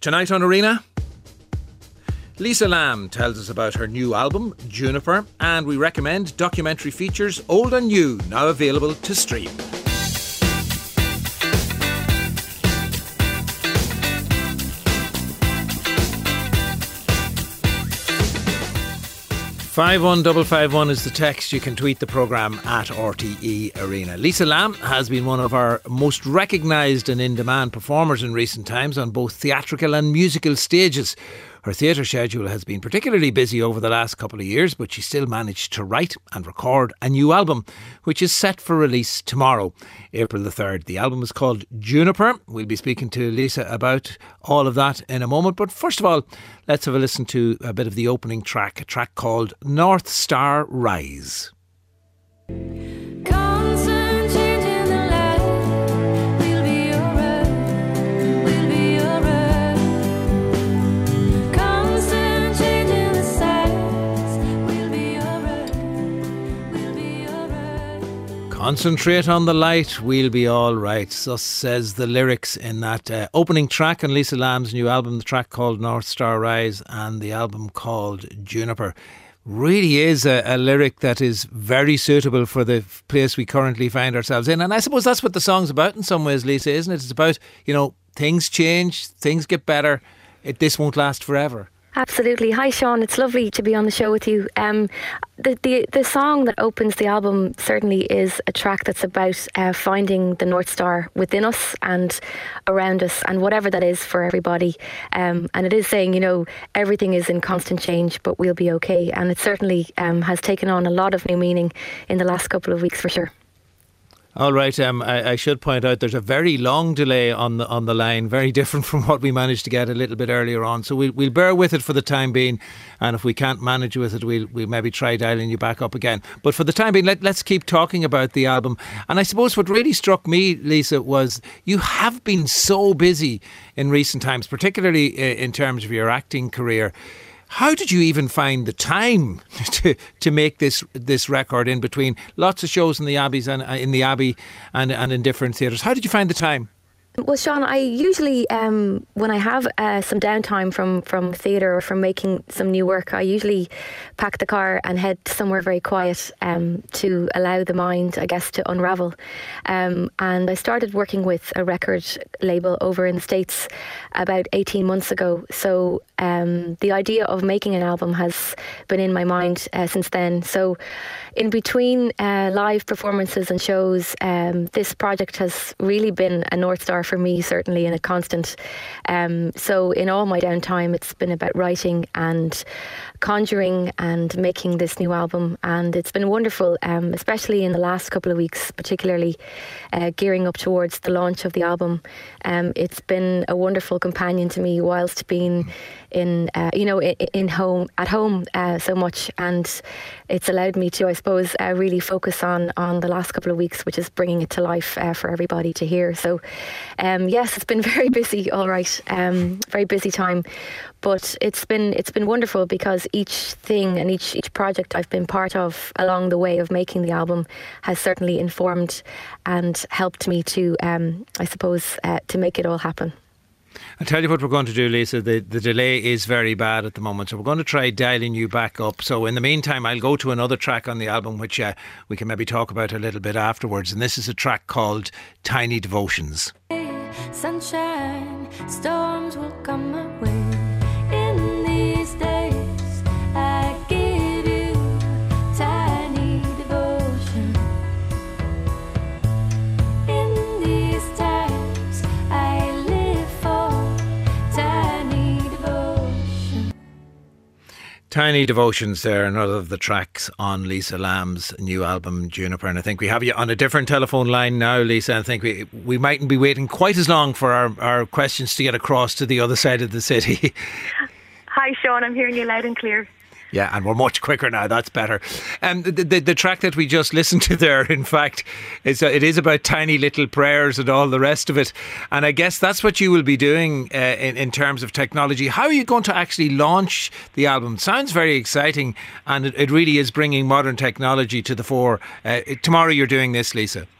Tonight on Arena, Lisa Lamb tells us about her new album, Juniper, and we recommend documentary features Old and New, now available to stream. 51551 is the text. You can tweet the programme at RTE Arena. Lisa Lamb has been one of our most recognised and in-demand performers in recent times on both theatrical and musical stages. Her theatre schedule has been particularly busy over the last couple of years, but she still managed to write and record a new album, which is set for release tomorrow, April the 3rd. The album is called Juniper. We'll be speaking to Lisa about all of that in a moment. But first of all, let's have a listen to a bit of the opening track, a track called North Star Rise. Concentrate on the light, we'll be all right. So says the lyrics in that opening track on Lisa Lamb's new album, the track called North Star Rise and the album called Juniper. Really is a lyric that is very suitable for the place we currently find ourselves in. And I suppose that's what the song's about in some ways, Lisa, isn't it? It's about, things change, things get better. This won't last forever. Absolutely. Hi Sean, it's lovely to be on the show with you. The song that opens the album certainly is a track that's about finding the North Star within us and around us, and whatever that is for everybody. And it is saying, everything is in constant change, but we'll be okay. And it certainly has taken on a lot of new meaning in the last couple of weeks for sure. All right, I should point out there's a very long delay on the line, very different from what we managed to get a little bit earlier on. So we'll bear with it for the time being, and if we can't manage with it, we'll maybe try dialing you back up again. But for the time being, let's keep talking about the album. And I suppose what really struck me, Lisa, was you have been so busy in recent times, particularly in terms of your acting career. How did you even find the time to make this record in between lots of shows in the Abbeys and in the Abbey and in different theatres? How did you find the time? Well, Sean, I usually, when I have some downtime from theatre or from making some new work, I usually pack the car and head somewhere very quiet to allow the mind, I guess, to unravel. And I started working with a record label over in the States about 18 months ago. So the idea of making an album has been in my mind since then. So in between live performances and shows, this project has really been a North Star for me, certainly, and a constant. So in all my downtime, it's been about writing and conjuring and making this new album, and it's been wonderful, especially in the last couple of weeks, particularly gearing up towards the launch of the album. It's been a wonderful companion to me whilst being at home so much, and it's allowed me to, I suppose, really focus on the last couple of weeks, which is bringing it to life for everybody to hear. So yes, it's been very busy, all right, very busy time, but it's been wonderful because each thing and each project I've been part of along the way of making the album has certainly informed and helped me to, I suppose, to make it all happen. I'll tell you what we're going to do, Lisa. The delay is very bad at the moment, so we're going to try dialing you back up. So in the meantime, I'll go to another track on the album, which we can maybe talk about a little bit afterwards. And this is a track called Tiny Devotions. Sunshine, storms will come my way. In these days, I give you tiny devotion. In these times, I live for tiny devotion. Tiny Devotions there, another of the tracks on Lisa Lamb's new album Juniper. And I think we have you on a different telephone line now, Lisa. I think we mightn't be waiting quite as long for our questions to get across to the other side of the city. Hi Sean, I'm hearing you loud and clear. Yeah, and we're much quicker now. That's better. The track that we just listened to there, in fact, it is about tiny little prayers and all the rest of it. And I guess that's what you will be doing in terms of technology. How are you going to actually launch the album? Sounds very exciting, and it really is bringing modern technology to the fore. Tomorrow you're doing this, Lisa.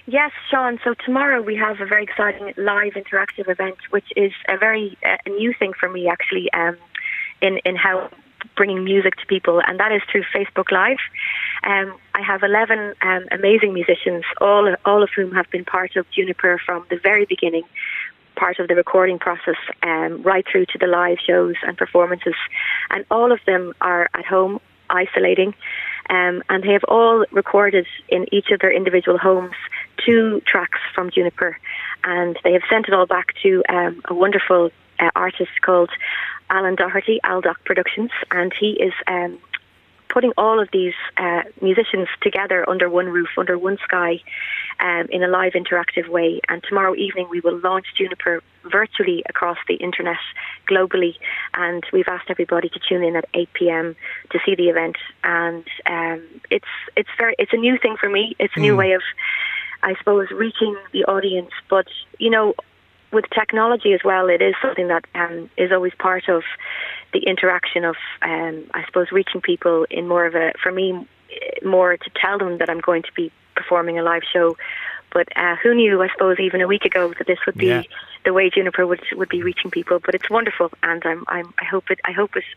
Yes, Sean. So tomorrow we have a very exciting live interactive event, which is a very a new thing for me, actually, in how bringing music to people, and that is through Facebook Live. I have 11 amazing musicians, all of whom have been part of Juniper from the very beginning, part of the recording process, right through to the live shows and performances. And all of them are at home, isolating, and they have all recorded in each of their individual homes 2 tracks from Juniper. And they have sent it all back to a wonderful artist called Alan Doherty, Aldoc Productions, and he is putting all of these musicians together under one roof, under one sky, in a live interactive way. And tomorrow evening we will launch Juniper virtually across the internet globally, and we've asked everybody to tune in at 8 p.m. to see the event. And it's a new thing for me. It's a new way of, I suppose, reaching the audience. But with technology as well, it is something that is always part of the interaction of, I suppose, reaching people in more of for me, more to tell them that I'm going to be performing a live show. But who knew, I suppose, even a week ago that this would be the way Juniper would be reaching people. But it's wonderful, and I hope it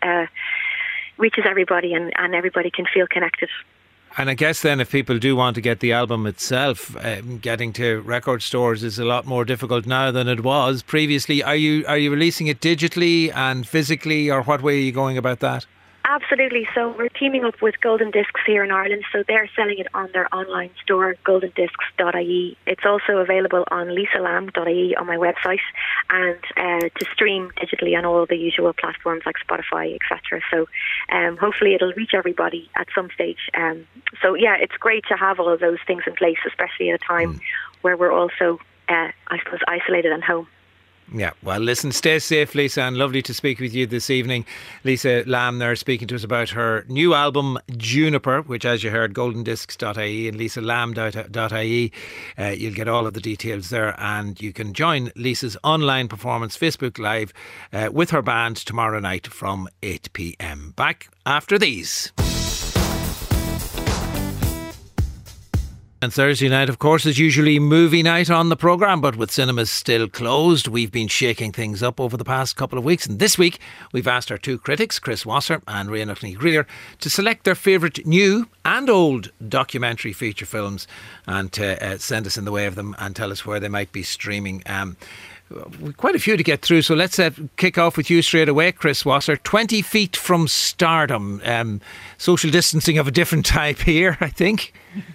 reaches everybody, and everybody can feel connected. And I guess then if people do want to get the album itself, getting to record stores is a lot more difficult now than it was previously. Are you releasing it digitally and physically, or what way are you going about that? Absolutely. So we're teaming up with Golden Discs here in Ireland. So they're selling it on their online store, goldendiscs.ie. It's also available on lisalam.ie on my website, and to stream digitally on all the usual platforms like Spotify, etc. So hopefully it'll reach everybody at some stage. So yeah, it's great to have all of those things in place, especially at a time where we're also, I suppose, isolated at home. Yeah, well, listen, stay safe, Lisa, and lovely to speak with you this evening. Lisa Lamb there speaking to us about her new album, Juniper, which, as you heard, goldendiscs.ie and lisalam.ie. You'll get all of the details there, and you can join Lisa's online performance, Facebook Live, with her band tomorrow night from 8 p.m. Back after these. And Thursday night, of course, is usually movie night on the programme, but with cinemas still closed, we've been shaking things up over the past couple of weeks. And this week, we've asked our 2 critics, Chris Wasser and Rian Greer, to select their favourite new and old documentary feature films and to send us in the way of them and tell us where they might be streaming. Quite a few to get through, so let's kick off with you straight away, Chris Wasser. 20 Feet from Stardom. Social distancing of a different type here, I think.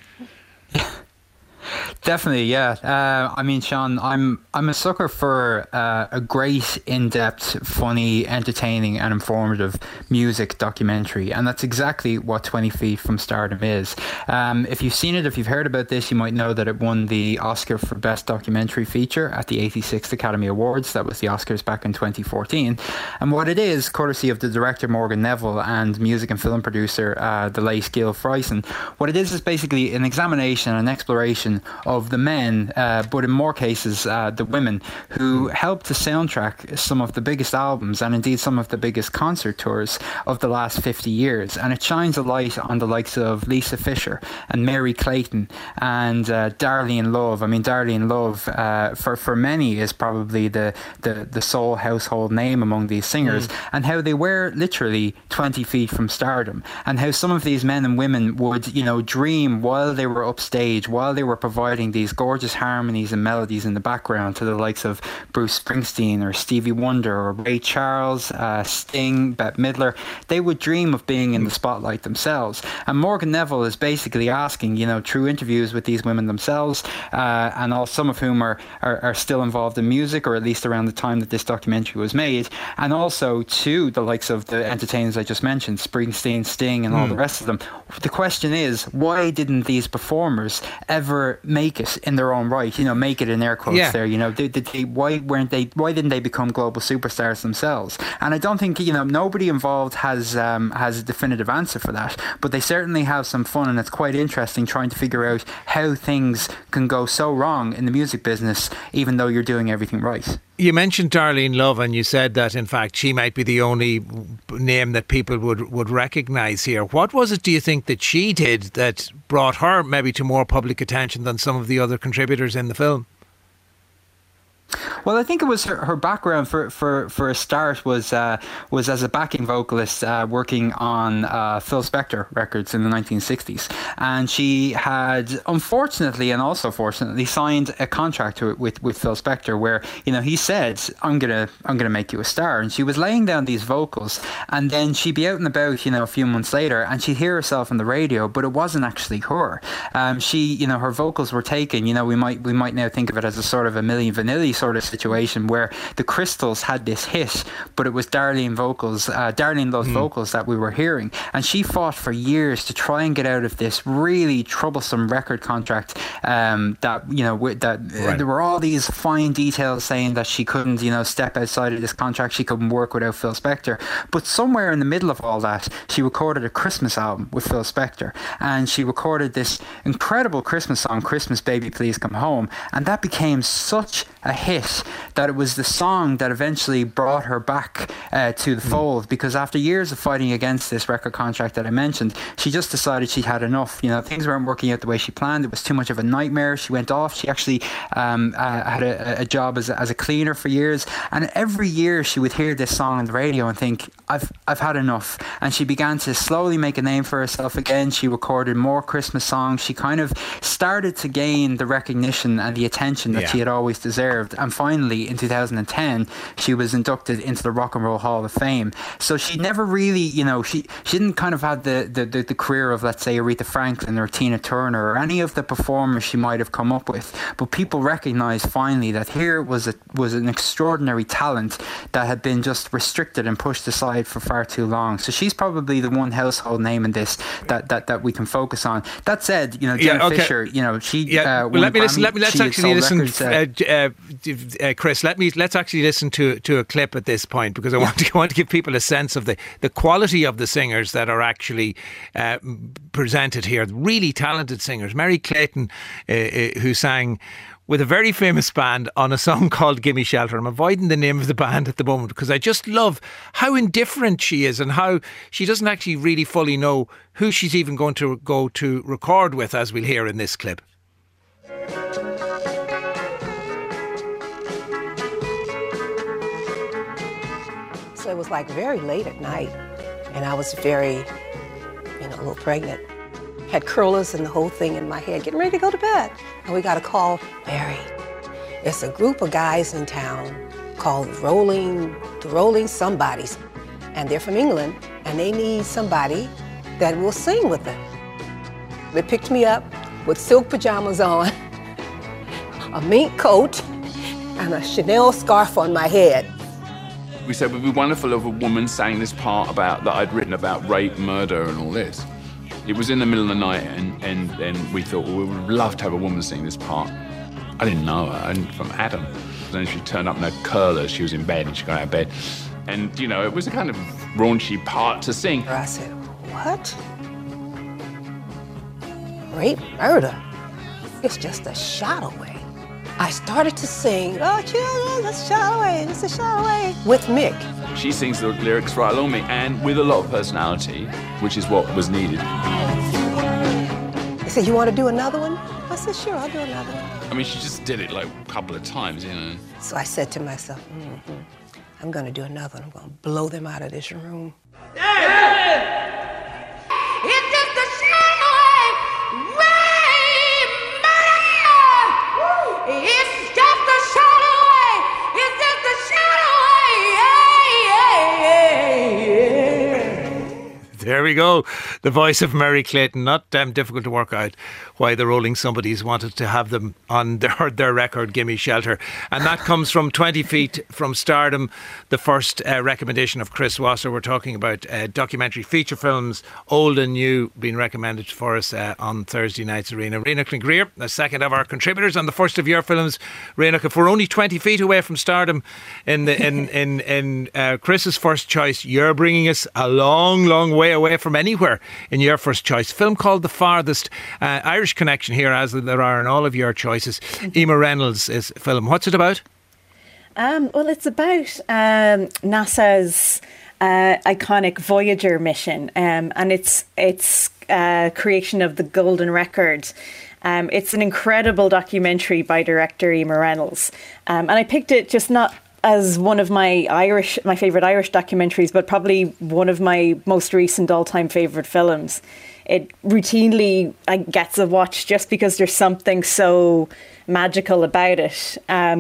Definitely, yeah. I mean, Sean, I'm a sucker for a great, in-depth, funny, entertaining and informative music documentary, and that's exactly what 20 Feet from Stardom is. If you've seen it, if you've heard about this, you might know that it won the Oscar for Best Documentary Feature at the 86th Academy Awards. That was the Oscars back in 2014. And what it is, courtesy of the director Morgan Neville and music and film producer the late Gil Friesen, what it is basically an examination, an exploration of the men, but in more cases the women, who helped to soundtrack some of the biggest albums and indeed some of the biggest concert tours of the last 50 years. And it shines a light on the likes of Lisa Fisher and Mary Clayton and Darlene Love. I mean, Darlene Love for many is probably the sole household name among these singers, and how they were literally 20 feet from stardom, and how some of these men and women would, dream while they were upstage, while they were providing these gorgeous harmonies and melodies in the background to the likes of Bruce Springsteen or Stevie Wonder or Ray Charles, Sting, Bette Midler. They would dream of being in the spotlight themselves. And Morgan Neville is basically asking, through interviews with these women themselves, and all some of whom are still involved in music, or at least around the time that this documentary was made, and also to the likes of the entertainers I just mentioned, Springsteen, Sting, and all the rest of them. The question is, why didn't these performers ever make it in their own right? Make it in air quotes there. Why didn't they become global superstars themselves? And I don't think nobody involved has a definitive answer for that. But they certainly have some fun, and it's quite interesting trying to figure out how things can go so wrong in the music business, even though you're doing everything right. You mentioned Darlene Love, and you said that in fact she might be the only name that people would recognise here. What was it, do you think, that she did that brought her maybe to more public attention than some of the other contributors in the film? Well, I think it was her background for a start was as a backing vocalist working on Phil Spector records in the 1960s, and she had unfortunately and also fortunately signed a contract with Phil Spector where he said, I'm gonna make you a star, and she was laying down these vocals, and then she'd be out and about a few months later, and she'd hear herself on the radio, but it wasn't actually her. She her vocals were taken. We might now think of it as a sort of a Milli Vanilli sort of situation where the Crystals had this hit, but it was Darlene Love's vocals that we were hearing, and she fought for years to try and get out of this really troublesome record contract. There were all these fine details saying that she couldn't, step outside of this contract. She couldn't work without Phil Spector. But somewhere in the middle of all that, she recorded a Christmas album with Phil Spector, and she recorded this incredible Christmas song, "Christmas Baby Please Come Home," and that became such a hit that it was the song that eventually brought her back to the fold, because after years of fighting against this record contract that I mentioned, she just decided she had enough. Things weren't working out the way she planned. It was too much of a nightmare. She went off. She actually had a job as a cleaner for years, and every year she would hear this song on the radio and think, I've had enough. And she began to slowly make a name for herself again. She recorded more Christmas songs. She kind of started to gain the recognition and the attention that she had always deserved. And finally, in 2010, she was inducted into the Rock and Roll Hall of Fame. So she never really, she didn't kind of have the career of, let's say, Aretha Franklin or Tina Turner or any of the performers she might have come up with. But people recognized finally that here was an extraordinary talent that had been just restricted and pushed aside for far too long. So she's probably the one household name in this that we can focus on. That said, Jenna Fisher, she let's actually listen. Chris, let's actually listen to a clip at this point, because I want to give people a sense of the quality of the singers that are actually presented here. Really talented singers. Mary Clayton, who sang with a very famous band on a song called Gimme Shelter. I'm avoiding the name of the band at the moment because I just love how indifferent she is and how she doesn't actually really fully know who she's even going to go to record with, as we'll hear in this clip. So it was like very late at night, and I was very, a little pregnant. Had curlers and the whole thing in my head, getting ready to go to bed. And we got a call, Mary, it's a group of guys in town called the Rolling Somebodies. And they're from England, and they need somebody that will sing with them. They picked me up with silk pajamas on, a mink coat, and a Chanel scarf on my head. We said it would be wonderful if a woman sang this part that I'd written about rape, murder, and all this. It was in the middle of the night, and we thought, well, we would love to have a woman sing this part. I didn't know her, from Adam. Then she turned up in her curlers. She was in bed, and she got out of bed. And, it was a kind of raunchy part to sing. I said, what? Rape, murder? It's just a shot away. I started to sing, oh, children, it's a shot away, it's a shot away, with Mick. She sings the lyrics right along me, and with a lot of personality, which is what was needed. He said, you want to do another one? I said, sure, I'll do another one. I mean, she just did it like a couple of times, So I said to myself, I'm going to do another one. I'm going to blow them out of this room. Yeah! It's just a shot away, rape, murder. It's just a shot away. It's just a shot away. There we go. The voice of Mary Clayton. Not difficult to work out why the Rolling Somebodies wanted to have them on their record, Gimme Shelter. And that comes from 20 Feet from Stardom, the first recommendation of Chris Wasser. We're talking about documentary feature films, old and new, being recommended for us on Thursday nights. Reenacht Greer, the second of our contributors on the first of your films. Reenacht, if we're only 20 feet away from Stardom in Chris's first choice, you're bringing us a long, long way away from anywhere in your first choice. Film called The Farthest. Irish connection here, as there are in all of your choices. Emer Reynolds' film. What's it about? Well, it's about NASA's iconic Voyager mission, and its creation of the Golden Record. It's an incredible documentary by director Emer Reynolds, and I picked it just not as one of my favourite Irish documentaries, but probably one of my most recent all-time favourite films. It routinely gets a watch just because there's something so magical about it.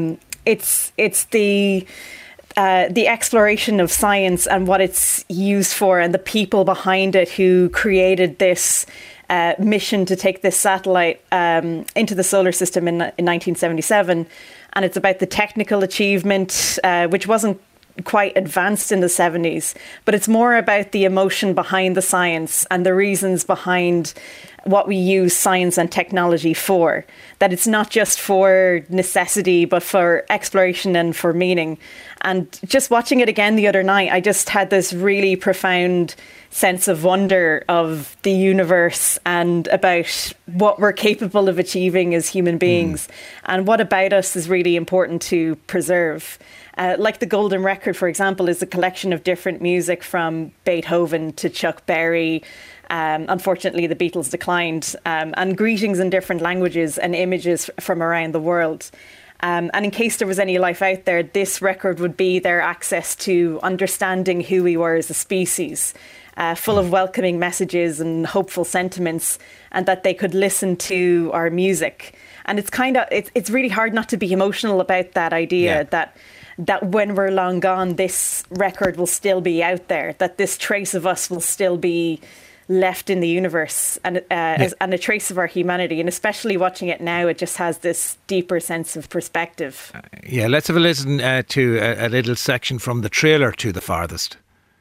It's the exploration of science and what it's used for, and the people behind it who created this mission to take this satellite into the solar system in 1977. And it's about the technical achievement, which wasn't quite advanced in the 70s, but it's more about the emotion behind the science and the reasons behind what we use science and technology for. That it's not just for necessity, but for exploration and for meaning. And just watching it again the other night, I just had this really profound sense of wonder of the universe and about what we're capable of achieving as human beings, and what about us is really important to preserve. Like the Golden Record, for example, is a collection of different music from Beethoven to Chuck Berry. Unfortunately, the Beatles declined, and greetings in different languages and images from around the world. And in case there was any life out there, this record would be their access to understanding who we were as a species, full of welcoming messages and hopeful sentiments, and that they could listen to our music. And it's really hard not to be emotional about that idea, that when we're long gone, this record will still be out there, that this trace of us will still be left in the universe, and a trace of our humanity. And especially watching it now, it just has this deeper sense of perspective. Let's have a listen to a little section from the trailer to The Farthest.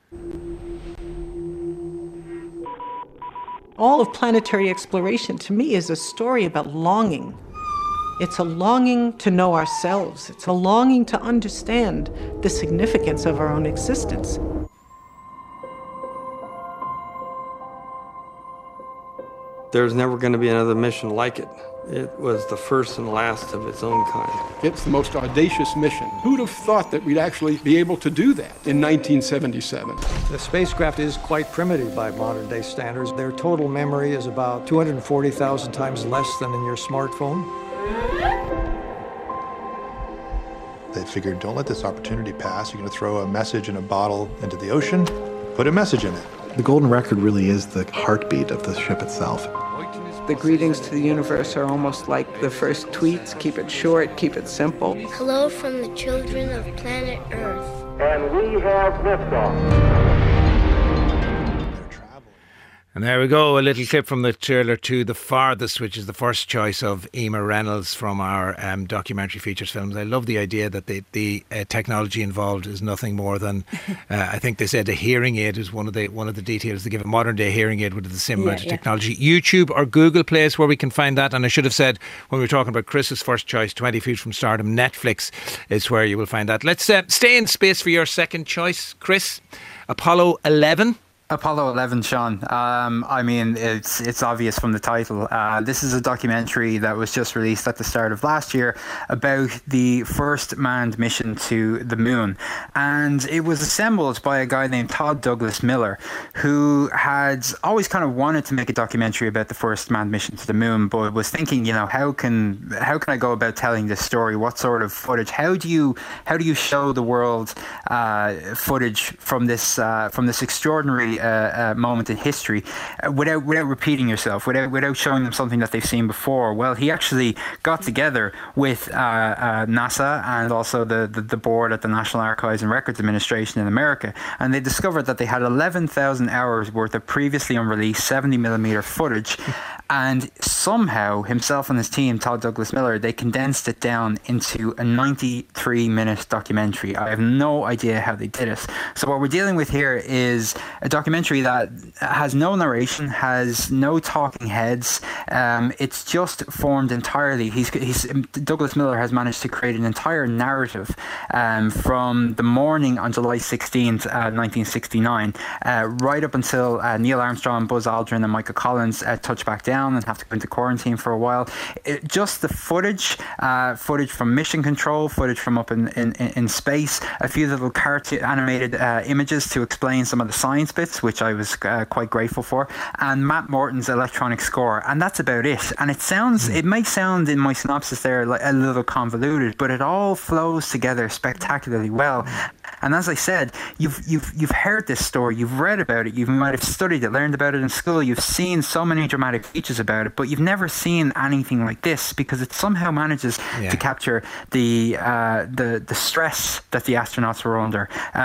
All of planetary exploration to me is a story about longing. It's a longing to know ourselves. It's a longing to understand the significance of our own existence. There's never going to be another mission like it. It was the first and last of its own kind. It's the most audacious mission. Who'd have thought that we'd actually be able to do that in 1977? The spacecraft is quite primitive by modern day standards. Their total memory is about 240,000 times less than in your smartphone. They figured, don't let this opportunity pass. You're going to throw a message in a bottle into the ocean, put a message in it. The Golden Record really is the heartbeat of the ship itself. The greetings to the universe are almost like the first tweets. Keep it short, keep it simple. Hello from the children of planet Earth. And we have liftoff. And there we go, a little clip from the trailer to The Farthest, which is the first choice of Emer Reynolds from our documentary features films. I love the idea that the technology involved is nothing more than, I think they said a hearing aid is one of the details. They give a modern day hearing aid with the same amount of technology. YouTube or Google Play is where we can find that. And I should have said, when we were talking about Chris's first choice, 20 Feet from Stardom, Netflix is where you will find that. Let's stay in space for your second choice, Chris. Apollo 11. Apollo 11, Sean. I mean, it's obvious from the title. This is a documentary that was just released at the start of last year about the first manned mission to the moon. And it was assembled by a guy named Todd Douglas Miller, who had always kind of wanted to make a documentary about the first manned mission to the moon, but was thinking, how can I go about telling this story? What sort of footage? How do you show the world footage from this extraordinary moment in history without repeating yourself, without showing them something that they've seen before? Well, he actually got together with NASA and also the board at the National Archives and Records Administration in America, and they discovered that they had 11,000 hours worth of previously unreleased 70mm footage, and somehow himself and his team, Todd Douglas Miller, they condensed it down into a 93-minute documentary. I have no idea how they did it. So what we're dealing with here is a documentary that has no narration, has no talking heads. It's just formed entirely. Douglas Miller has managed to create an entire narrative from the morning on July 16th, 1969, right up until Neil Armstrong, Buzz Aldrin and Michael Collins touch back down and have to go into quarantine for a while. Just the footage from Mission Control, footage from up in space, a few little cartoon animated images to explain some of the science bits, which I was quite grateful for, and Matt Morton's electronic score, and that's about it. And it may sound in my synopsis there like a little convoluted, but it all flows together spectacularly well. And as I said, you've heard this story, you've read about it, you might have studied it, learned about it in school, you've seen so many dramatic features about it, but you've never seen anything like this, because it somehow manages to capture the stress that the astronauts were under,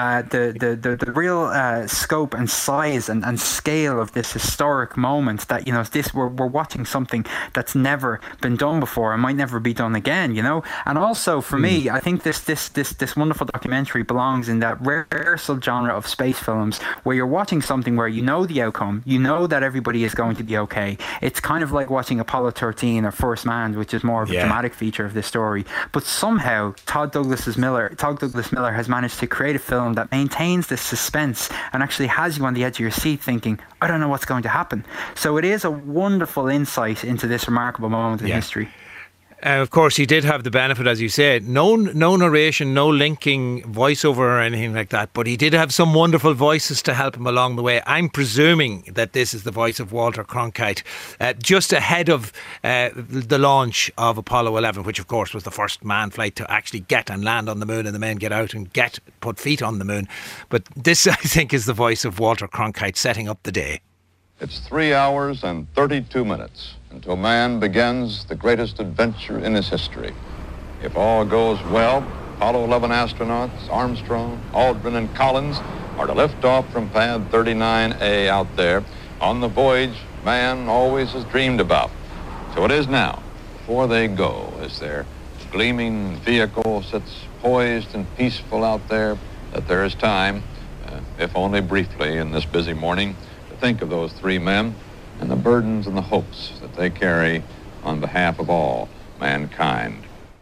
the real scope and size and scale of this historic moment. That we're watching something that's never been done before and might never be done again. And also for me, I think this wonderful documentary belongs in that rare subgenre of space films where you're watching something where you know the outcome, you know that everybody is going to be okay. It's kind of like watching Apollo 13 or First Man, which is more of a dramatic feature of this story. But somehow Todd Douglas Miller has managed to create a film that maintains this suspense and actually has you on the edge of your seat thinking, I don't know what's going to happen. So it is a wonderful insight into this remarkable moment in history. Of course, he did have the benefit, as you said, no narration, no linking voiceover or anything like that, but he did have some wonderful voices to help him along the way. I'm presuming that this is the voice of Walter Cronkite, just ahead of the launch of Apollo 11, which of course was the first manned flight to actually get and land on the moon, and the men get out and put feet on the moon. But this, I think, is the voice of Walter Cronkite setting up the day. It's 3 hours and 32 minutes until man begins the greatest adventure in his history. If all goes well, Apollo 11 astronauts Armstrong, Aldrin, and Collins are to lift off from pad 39A out there on the voyage man always has dreamed about. So it is now, before they go, as their gleaming vehicle sits poised and peaceful out there, that there is time, if only briefly in this busy morning, to think of those three men and the burdens and the hopes that they carry on behalf of all mankind.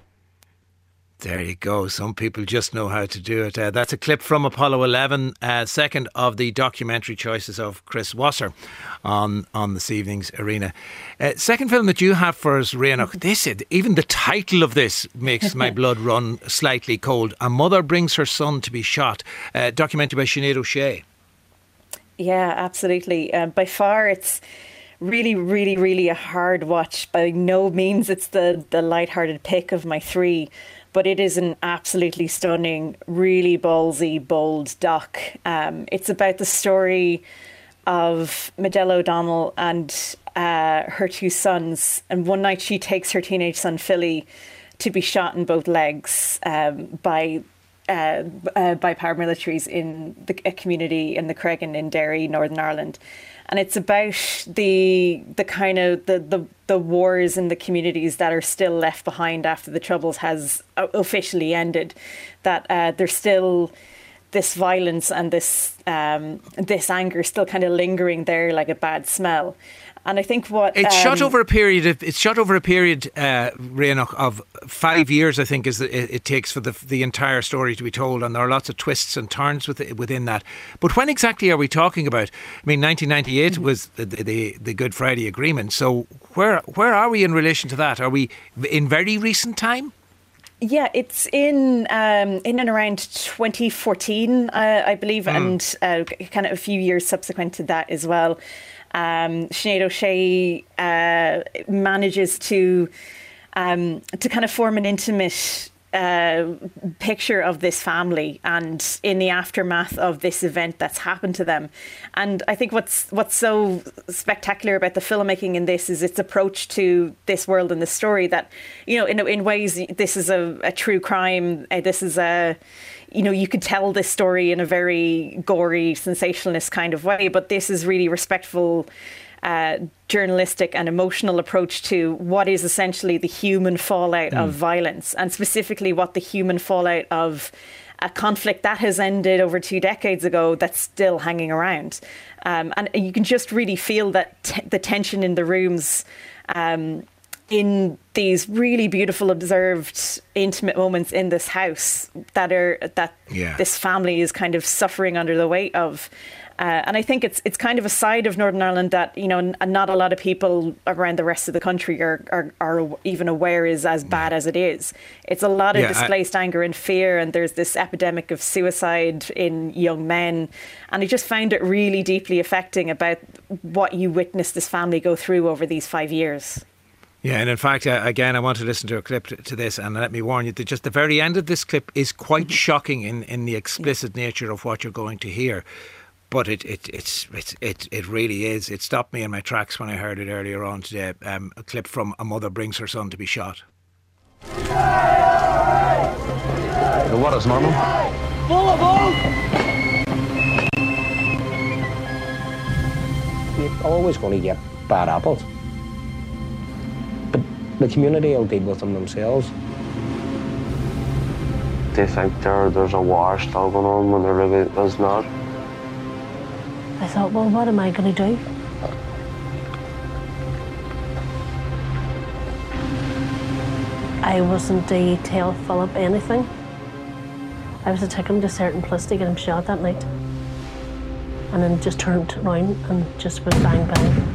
There you go. Some people just know how to do it. That's a clip from Apollo 11, second of the documentary choices of Chris Wasser on this evening's Arena. Second film that you have for us, Rianach, even the title of this makes my blood run slightly cold. A Mother Brings Her Son to Be Shot. Documentary by Sinead O'Shea. Yeah, absolutely. By far, it's really, really, really a hard watch. By no means it's the lighthearted pick of my three, but it is an absolutely stunning, really ballsy, bold doc. It's about the story of Medela O'Donnell and her two sons. And one night she takes her teenage son, Philly, to be shot in both legs by paramilitaries in a community in the Cregan in Derry, Northern Ireland. And it's about the kind of the wars in the communities that are still left behind after the Troubles has officially ended. That there's still this violence and this anger still kind of lingering there like a bad smell. And I think it's shot over a period. Rianach, of 5 years. I think it takes for the entire story to be told, and there are lots of twists and turns within that. But when exactly are we talking about? I mean, 1998 was the Good Friday Agreement. So where are we in relation to that? Are we in very recent time? Yeah, it's in and around 2014, I believe, and kind of a few years subsequent to that as well. Sinead O'Shea manages to kind of form an intimate picture of this family and in the aftermath of this event that's happened to them. And I think what's so spectacular about the filmmaking in this is its approach to this world and the story that, in ways, this is a true crime. This is you could tell this story in a very gory, sensationalist kind of way, but this is really respectful, journalistic and emotional approach to what is essentially the human fallout of violence, and specifically what the human fallout of a conflict that has ended over 2 decades ago that's still hanging around. And you can just really feel that the tension in the rooms in these really beautiful, observed, intimate moments in this house that this family is kind of suffering under the weight of. And I think it's kind of a side of Northern Ireland that, you know, not a lot of people around the rest of the country are even aware is as bad as it is. It's a lot of displaced anger and fear, and there's this epidemic of suicide in young men. And I just found it really deeply affecting about what you witnessed this family go through over these 5 years. Yeah, and in fact, again, I want to listen to a clip to this, and let me warn you that just the very end of this clip is quite shocking in the explicit nature of what you're going to hear. But it really is. It stopped me in my tracks when I heard it earlier on today. A clip from a mother brings her son to be shot. The water's normal. Full of hope! You're always going to get bad apples. But the community will deal with them themselves. They think there's a war still going on when there really is not. I thought, well, what am I going to do? I wasn't to tell Philip anything. I was to take him to a certain place to get him shot that night. And then just turned around and just went bang, bang.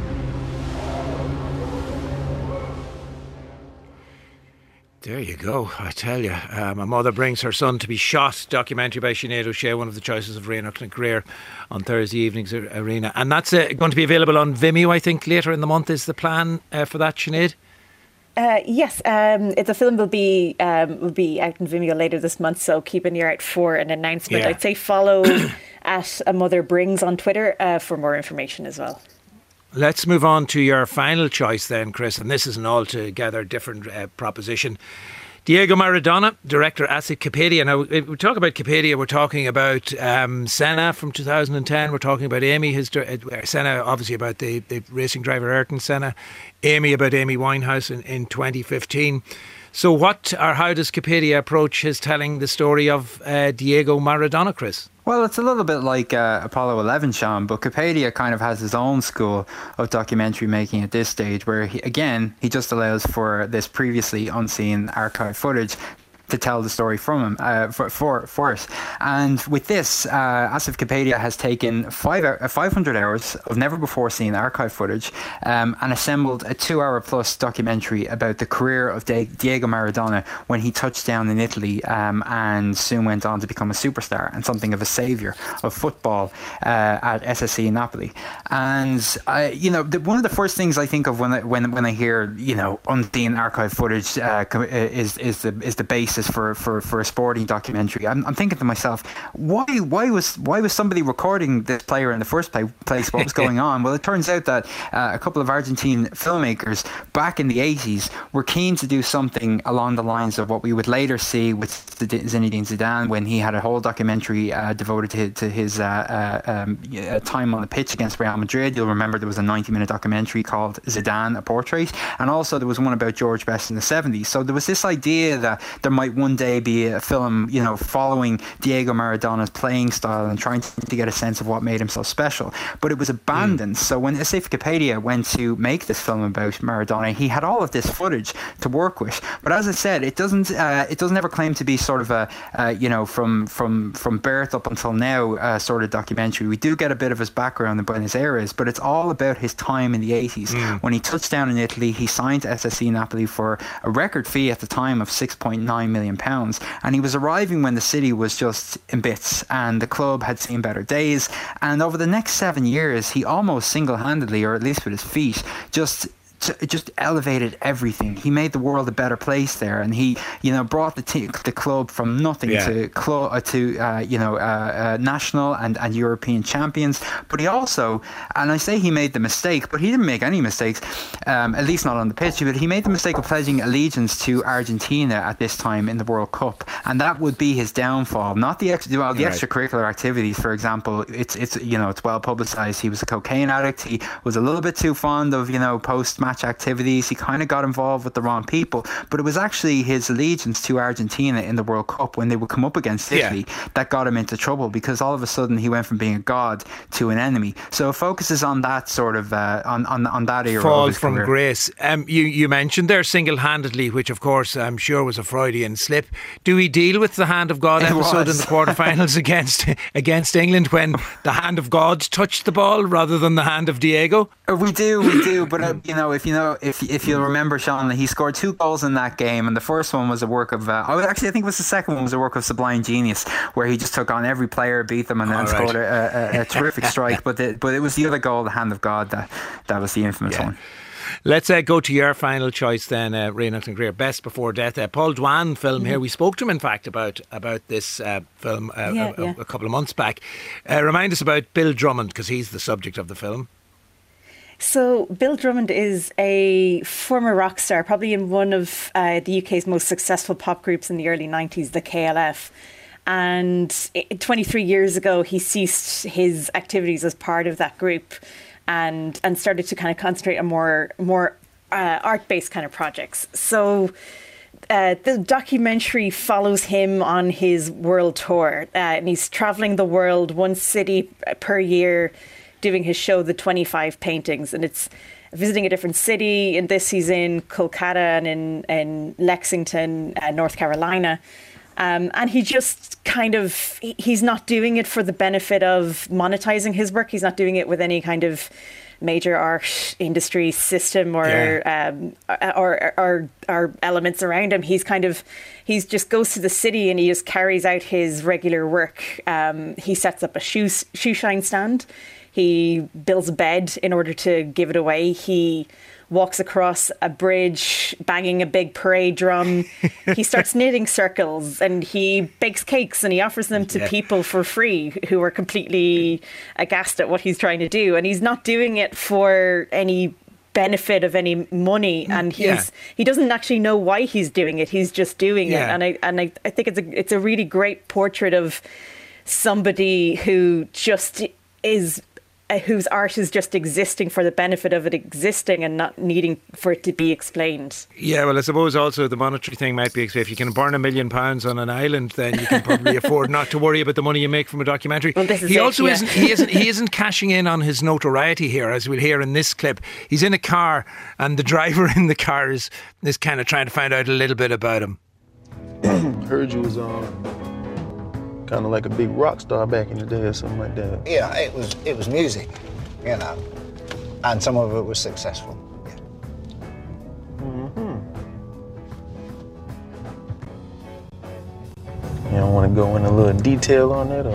There you go, I tell you. A mother brings her son to be shot. Documentary by Sinead O'Shea, one of the choices of Rian O'Connor on Thursday evenings, Arena. And that's going to be available on Vimeo, I think, later in the month is the plan for that, Sinead? Yes, the film will be out in Vimeo later this month, so keep an ear out for an announcement. I'd say follow at A Mother Brings on Twitter for more information as well. Let's move on to your final choice then, Chris, and this is an altogether different proposition. Diego Maradona, director Asif Kapadia. Now, if we talk about Kapadia, we're talking about Senna from 2010. We're talking about Amy, Senna, obviously about the racing driver Ayrton Senna. Amy, about Amy Winehouse in 2015. So how does Kapadia approach his telling the story of Diego Maradona, Chris? Well, it's a little bit like Apollo 11, Sean, but Kapadia kind of has his own school of documentary making at this stage, where he just allows for this previously unseen archive footage to tell the story from him for us. And with this, Asif Kapadia has taken 500 hours of never before seen archive footage and assembled a 2-hour plus documentary about the career of Diego Maradona when he touched down in Italy and soon went on to become a superstar and something of a saviour of football at SSC Napoli. And one of the first things I think of when I hear unseen archive footage is the basis for a sporting documentary. I'm thinking to myself, why was somebody recording this player in the first place? What was going on? Well, it turns out that a couple of Argentine filmmakers back in the 80s were keen to do something along the lines of what we would later see with Zinedine Zidane when he had a whole documentary devoted to his time on the pitch against Real Madrid. You'll remember there was a 90-minute documentary called Zidane, a Portrait, and also there was one about George Best in the 70s. So there was this idea that there might one day be a film, following Diego Maradona's playing style and trying to get a sense of what made him so special. But it was abandoned. So when Asif Kapadia went to make this film about Maradona, he had all of this footage to work with. But as I said, it doesn't ever claim to be sort of a from birth up until now sort of documentary. We do get a bit of his background in Buenos Aires, but it's all about his time in the 80s. When he touched down in Italy, he signed to SSC Napoli for a record fee at the time of £6.9 million. And he was arriving when the city was just in bits and the club had seen better days. And over the next 7 years, he almost single-handedly, or at least with his feet, just elevated everything. He made the world a better place there, and he, brought the club from nothing to national and European champions. But he also, and I say he made the mistake, but he didn't make any mistakes, at least not on the pitch. But he made the mistake of pledging allegiance to Argentina at this time in the World Cup, and that would be his downfall. Not the extracurricular activities, for example. It's well publicised. He was a cocaine addict. He was a little bit too fond of post-match post-match activities. He kind of got involved with the wrong people, but it was actually his allegiance to Argentina in the World Cup when they would come up against Italy that got him into trouble, because all of a sudden he went from being a god to an enemy. So it focuses on that sort of on that era fall of his from career. grace. You mentioned there single-handedly, which of course I'm sure was a Freudian slip. Do we deal with the hand of God episode in the quarterfinals against England when the hand of God touched the ball rather than the hand of Diego? We do. But if you remember, Sean, he scored 2 goals in that game, and the first one was a work of. I think it was the second one was a work of sublime genius, where he just took on every player, beat them, and then scored a terrific strike. But it was the other goal, the hand of God, that was the infamous one. Let's go to your final choice then, Rianach na Gréir, Best Before Death. Paul Dwan film here. We spoke to him, in fact, about this film a couple of months back. Remind us about Bill Drummond, because he's the subject of the film. So Bill Drummond is a former rock star, probably in one of the UK's most successful pop groups in the early 90s, the KLF. And 23 years ago, he ceased his activities as part of that group and started to kind of concentrate on more art-based kind of projects. So the documentary follows him on his world tour, and he's travelling the world, one city per year, doing his show, The 25 Paintings, and it's visiting a different city. In this, he's in Kolkata and in Lexington, North Carolina. And he just kind of, he's not doing it for the benefit of monetizing his work. He's not doing it with any kind of major art industry system or elements around him. He's just goes to the city and he just carries out his regular work. He sets up a shoe shine stand. He builds a bed in order to give it away. He walks across a bridge, banging a big parade drum. He starts knitting circles and he bakes cakes and he offers them to people for free who are completely aghast at what he's trying to do. And he's not doing it for any benefit of any money, and he doesn't actually know why he's doing it. He's just doing it. And I think it's a really great portrait of somebody who just is, whose art is just existing for the benefit of it existing and not needing for it to be explained. Yeah, well, I suppose also the monetary thing might be, if you can burn £1 million on an island, then you can probably afford not to worry about the money you make from a documentary. Well, this is he isn't cashing in on his notoriety here, as we'll hear in this clip. He's in a car, and the driver in the car is kind of trying to find out a little bit about him. Heard you was kind of like a big rock star back in the day or something like that. Yeah, it was music, you know, and some of it was successful. Yeah. You don't want to go into a little detail on that,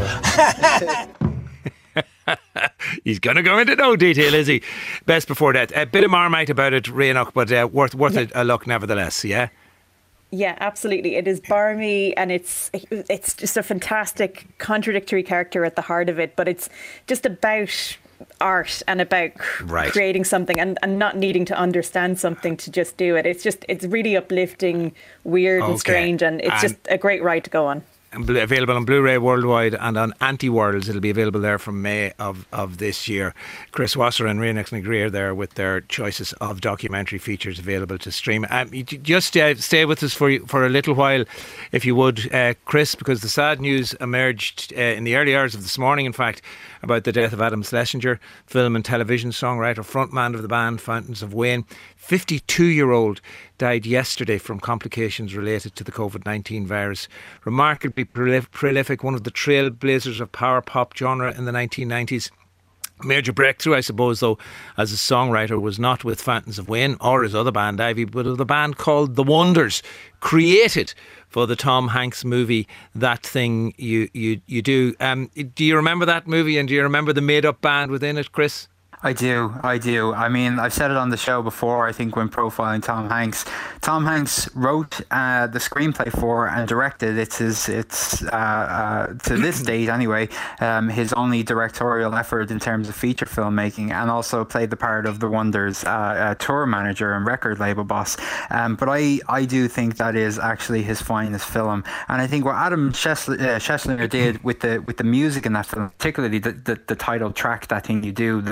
or? He's going to go into no detail, is he? Best Before Death. A bit of Marmite about it, Rianach, but worth a look nevertheless, yeah? Yeah, absolutely. It is barmy and it's just a fantastic contradictory character at the heart of it, but it's just about art and about creating something and not needing to understand something to just do it. It's really uplifting, weird and strange, and it's just a great ride to go on. Available on Blu-ray worldwide and on Anti-Worlds. It'll be available there from May of this year. Chris Wasser and Rianach na Gréir there with their choices of documentary features available to stream. Just stay with us for a little while, if you would, Chris, because the sad news emerged in the early hours of this morning, in fact, about the death of Adam Schlesinger, film and television songwriter, frontman of the band Fountains of Wayne. 52-year-old died yesterday from complications related to the COVID-19 virus. Remarkably prolific, one of the trailblazers of power pop genre in the 1990s. Major breakthrough, I suppose, though, as a songwriter was not with Fountains of Wayne or his other band, Ivy, but of the band called The Wonders, created for the Tom Hanks movie That Thing You Do. Do you remember that movie, and do you remember the made-up band within it, Chris? I do. I mean, I've said it on the show before, I think, when profiling Tom Hanks. Tom Hanks wrote the screenplay for and directed. It's to this date anyway, his only directorial effort in terms of feature filmmaking, and also played the part of The Wonders, tour manager and record label boss. But I do think that is actually his finest film. And I think what Adam Schlesinger did with the music in that film, particularly the title track, That Thing You Do, the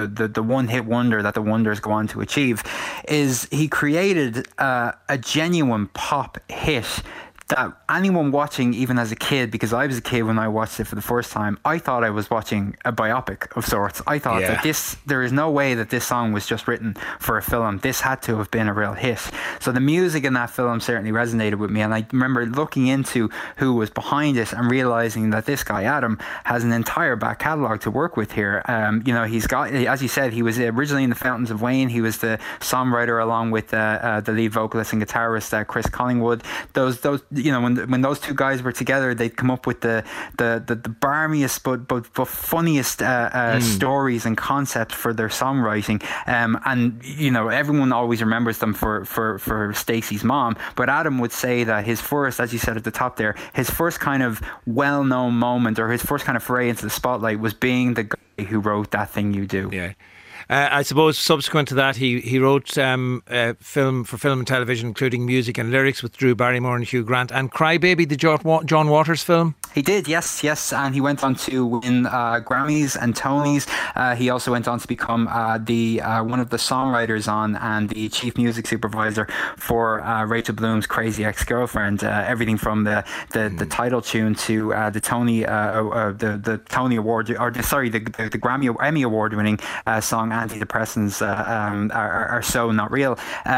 one-hit wonder that the Wonders go on to achieve, is he created a genuine pop hit that anyone watching, even as a kid, because I was a kid when I watched it for the first time, I thought I was watching a biopic of sorts. I thought that there is no way that this song was just written for a film. This had to have been a real hit. So the music in that film certainly resonated with me, and I remember looking into who was behind it and realizing that this guy Adam has an entire back catalogue to work with here. He's got, as you said, he was originally in the Fountains of Wayne. He was the songwriter along with the lead vocalist and guitarist Chris Collingwood. Those when those two guys were together, they'd come up with the barmiest but funniest stories and concepts for their songwriting. Everyone always remembers them for Stacey's mom. But Adam would say that his first, as you said at the top there, his first kind of well-known moment, or his first kind of foray into the spotlight, was being the guy who wrote That Thing You Do. Yeah. I suppose subsequent to that, he wrote film and television, including music and lyrics with Drew Barrymore and Hugh Grant, and Cry Baby, the John Waters film. He did, yes, and he went on to win Grammys and Tonys. He also went on to become one of the songwriters on and the chief music supervisor for Rachel Bloom's Crazy Ex-Girlfriend. Everything from the title tune to the Tony the Tony Award, or the Grammy Emmy Award winning song Antidepressants Are So Not Real.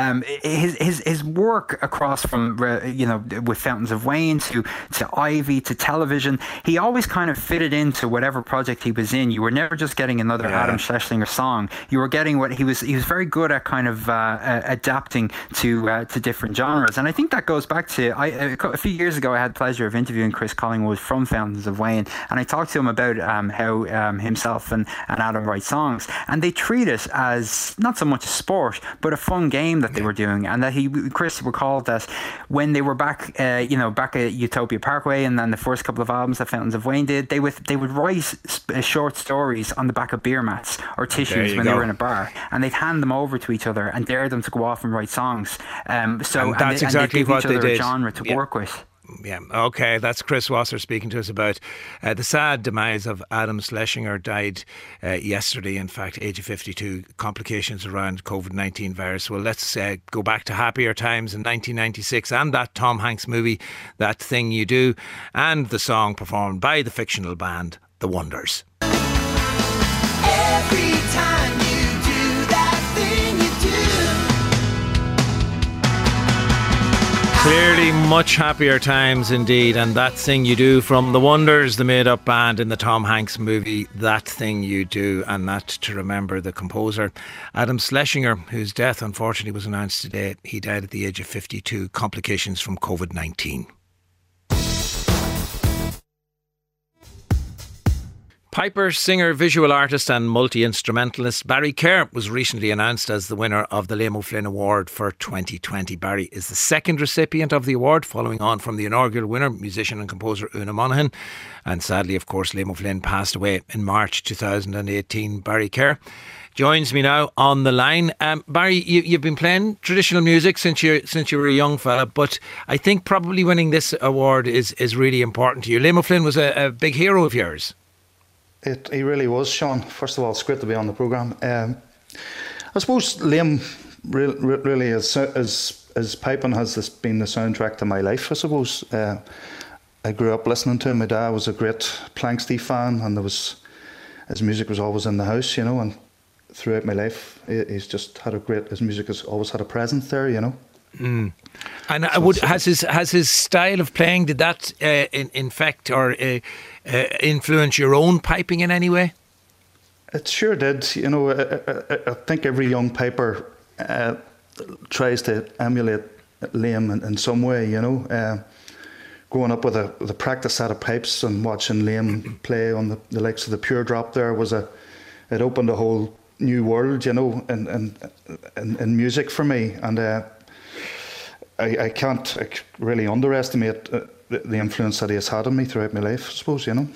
His work across from with Fountains of Wayne to Ivy to television, he always kind of fitted into whatever project he was in. You were never just getting another Adam Schlesinger song. You were getting what he was very good at, kind of adapting to different genres. And I think that goes back to a few years ago I had the pleasure of interviewing Chris Collingwood from Fountains of Wayne, and I talked to him about how himself and Adam write songs, and they treat it as not so much a sport but a fun game that they were doing. And that Chris recalled that when they were back at Utopia Parkway, and then the first couple of albums that Fountains of Wayne did, they would write short stories on the back of beer mats or tissues when they were in a bar, and they'd hand them over to each other and dare them to go off and write songs. That's exactly what they did. A genre to work with. Yeah, okay, that's Chris Wasser speaking to us about the sad demise of Adam Schlesinger. Died yesterday, in fact, age of 52, complications around COVID-19 virus. Well, let's go back to happier times in 1996 and that Tom Hanks movie, That Thing You Do, and the song performed by the fictional band The Wonders. Every time you do that thing you do. Clearly much happier times indeed, and That Thing You Do from The Wonders, the made-up band in the Tom Hanks movie That Thing You Do, and that to remember the composer Adam Schlesinger, whose death unfortunately was announced today. He died at the age of 52, complications from COVID-19. Piper, singer, visual artist and multi-instrumentalist Barry Kerr was recently announced as the winner of the Liam O'Flynn Award for 2020. Barry is the second recipient of the award, following on from the inaugural winner, musician and composer Una Monaghan. And sadly, of course, Liam O'Flynn passed away in March 2018. Barry Kerr joins me now on the line. Barry, you've been playing traditional music since you were a young fella, but I think probably winning this award is really important to you. Liam O'Flynn was a big hero of yours. He really was, Sean. First of all, it's great to be on the programme. I suppose Liam really is piping has been the soundtrack to my life, I suppose. I grew up listening to him. My dad was a great Planxty fan, and his music was always in the house, and throughout my life, his music has always had a presence there, Mm. And has his style of playing, did that infect or influence your own piping in any way? It sure did. I think every young piper tries to emulate Liam in some way. Growing up with a practice set of pipes and watching Liam play on the likes of the Pure Drop, there it opened a whole new world, in music for me, and. I can't really underestimate the influence that he has had on me throughout my life, I suppose, And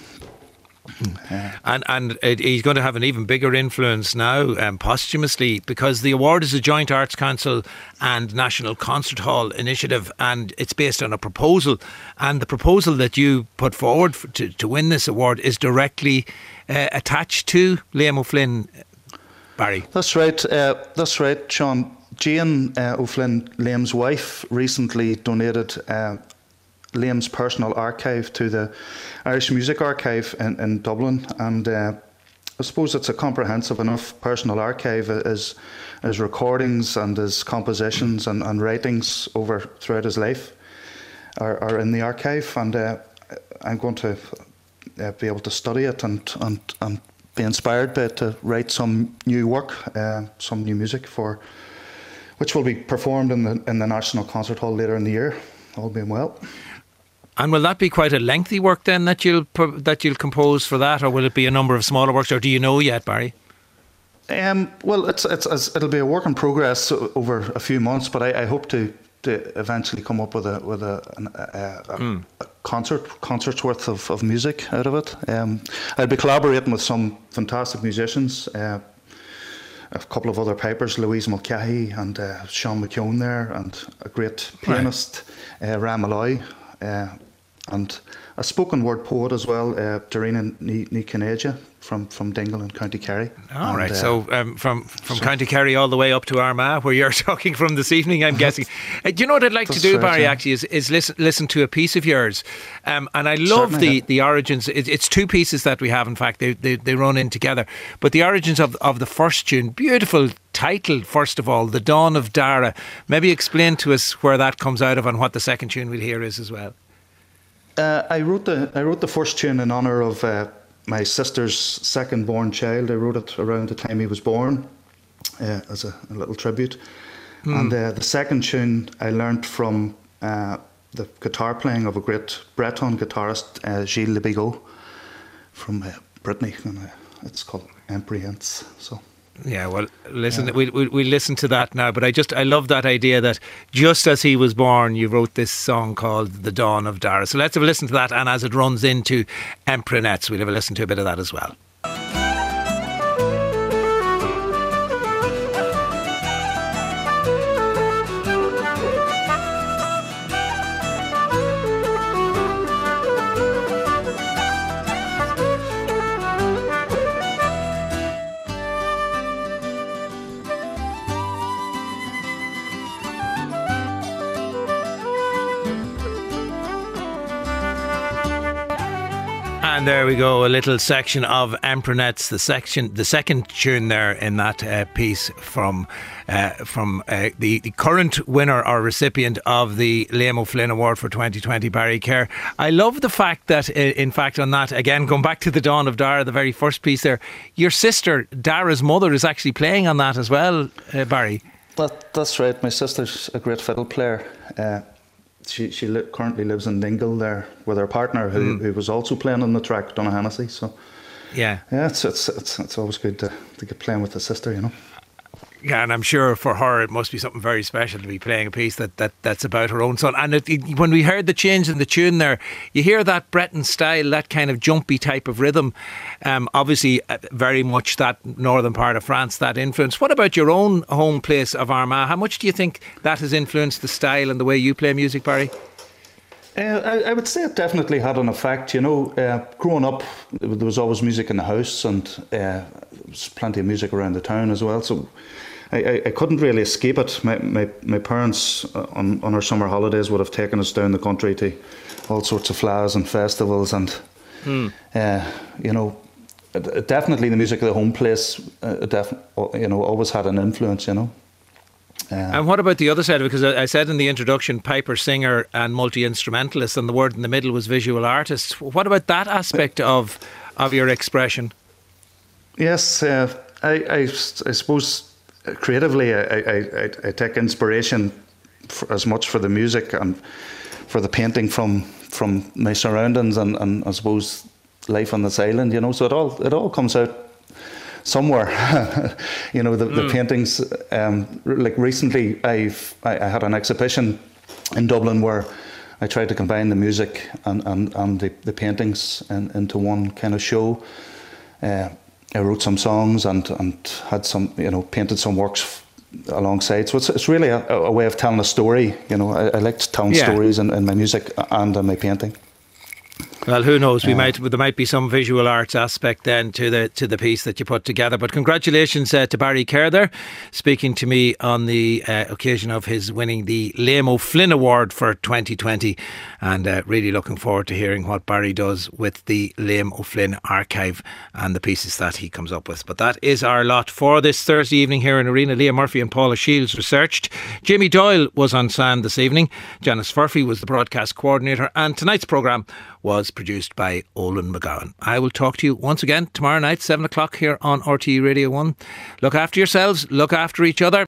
he's going to have an even bigger influence now, posthumously, because the award is a joint Arts Council and National Concert Hall initiative, and it's based on a proposal. And the proposal that you put forward to win this award is directly attached to Liam O'Flynn. Barry. That's right, Sean. Jane O'Flynn, Liam's wife, recently donated Liam's personal archive to the Irish Music Archive in Dublin, and I suppose it's a comprehensive enough personal archive as recordings and his compositions and writings throughout his life are in the archive, and I'm going to be able to study it and be inspired by it to write some new work, some new music which will be performed in the National Concert Hall later in the year, all being well. And will that be quite a lengthy work then that you'll compose for that, or will it be a number of smaller works, or do you know yet, Barry? Well, it'll be a work in progress over a few months, but I hope to eventually come up with a concert's worth of music out of it. I'll be collaborating with some fantastic musicians, a couple of other pipers, Louise Mulcahy and Sean McKeown there, and a great pianist, Ram Malloy, and a spoken word poet as well, Darina Ní Canaja from Dingle in County Kerry. All right, so from County Kerry all the way up to Armagh, where you're talking from this evening, I'm guessing. Do you know what I'd like to do, Barry, actually, is listen to a piece of yours. And I love the origins. It's two pieces that we have, in fact. They run in together. But the origins of the first tune, beautiful title, first of all, The Dawn of Dara. Maybe explain to us where that comes out of and what the second tune we'll hear is as well. I wrote the first tune in honour of my sister's second born child. I wrote it around the time he was born as a little tribute. And the second tune I learnt from the guitar playing of a great Breton guitarist, Gilles Le Bigot from Brittany, and it's called Imperience. So. Yeah, well, listen, we'll listen to that now, but I love that idea that just as he was born, you wrote this song called The Dawn of Dara. So let's have a listen to that, and as it runs into Emperornettes, we'll have a listen to a bit of that as well. And there we go, a little section of Emperornettes, the second tune there in that piece from the current winner or recipient of the Liam O'Flynn Award for 2020, Barry Kerr. I love the fact that, in fact, on that, again, going back to The Dawn of Dara, the very first piece there, your sister, Dara's mother, is actually playing on that as well, Barry. That's right, my sister's a great fiddle player. She currently lives in Dingle there with her partner, who was also playing on the track, Donna Hennessy. So it's always good to get playing with the sister, you know. Yeah, and I'm sure for her it must be something very special to be playing a piece that's about her own son. And when we heard the change in the tune there, you hear that Breton style, that kind of jumpy type of rhythm. Obviously, very much that northern part of France, that influence. What about your own home place of Armagh? How much do you think that has influenced the style and the way you play music, Barry? I would say it definitely had an effect. You know, growing up, there was always music in the house, and there was plenty of music around the town as well. So I couldn't really escape it. My parents on our summer holidays would have taken us down the country to all sorts of flowers and festivals, and you know, definitely the music of the home place, always had an influence. You know. And what about the other side of it? Because I said in the introduction, piper, singer and multi-instrumentalist, and the word in the middle was visual artist. What about that aspect of your expression? Yes, I suppose creatively I take inspiration as much for the music and for the painting from my surroundings and I suppose life on this island, you know. So it all comes out somewhere. You know, the paintings, like recently I had an exhibition in Dublin where I tried to combine the music and the paintings into one kind of show. I wrote some songs and had some, you know, painted some works alongside. So it's really a way of telling a story. You know, I like telling stories in my music and in my painting. Well, who knows? There might be some visual arts aspect then to the piece that you put together. But congratulations to Barry Kerr there, speaking to me on the occasion of his winning the Liam O'Flynn Award for 2020, and really looking forward to hearing what Barry does with the Liam O'Flynn archive and the pieces that he comes up with. But that is our lot for this Thursday evening here in Arena. Leah Murphy and Paula Shields researched. Jamie Doyle was on sound this evening. Janice Furphy was the broadcast coordinator, and tonight's programme was produced by Olin McGowan. I will talk to you once again tomorrow night, 7 o'clock here on RTE Radio 1. Look after yourselves, look after each other.